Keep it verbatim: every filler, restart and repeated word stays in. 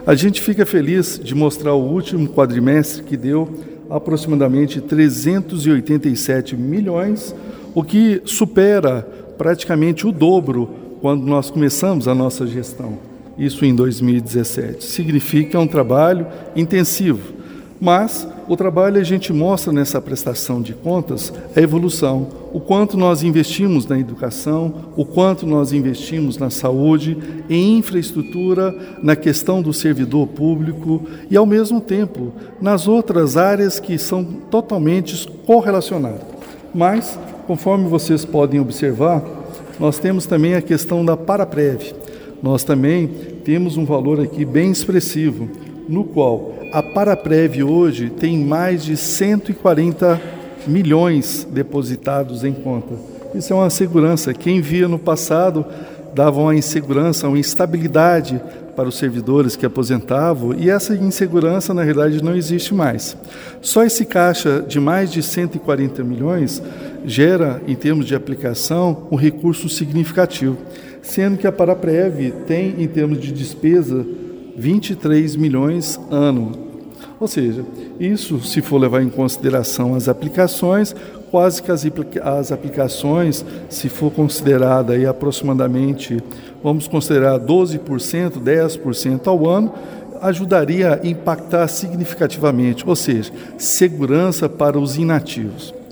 A gente fica feliz de mostrar o último quadrimestre que deu aproximadamente trezentos e oitenta e sete milhões, o que supera praticamente o dobro quando nós começamos a nossa gestão. Isso em dois mil e dezessete. Significa um trabalho intensivo, mas o trabalho a gente mostra nessa prestação de contas a evolução, o quanto nós investimos na educação, o quanto nós investimos na saúde, em infraestrutura, na questão do servidor público e, ao mesmo tempo, nas outras áreas que são totalmente correlacionadas. Mas, conforme vocês podem observar, nós temos também a questão da Paraprev. Nós também temos um valor aqui bem expressivo, no qual a Paraprev hoje tem mais de cento e quarenta milhões depositados em conta. Isso é uma segurança. Quem via no passado dava uma insegurança, uma instabilidade para os servidores que aposentavam, e essa insegurança, na realidade, não existe mais. Só esse caixa de mais de cento e quarenta milhões gera, em termos de aplicação, um recurso significativo, sendo que a Paraprev tem, em termos de despesa, vinte e três milhões ano. Ou seja, isso, se for levar em consideração as aplicações, quase que as, as aplicações, se for considerada aí aproximadamente, vamos considerar doze por cento, dez por cento ao ano, ajudaria a impactar significativamente, ou seja, segurança para os inativos.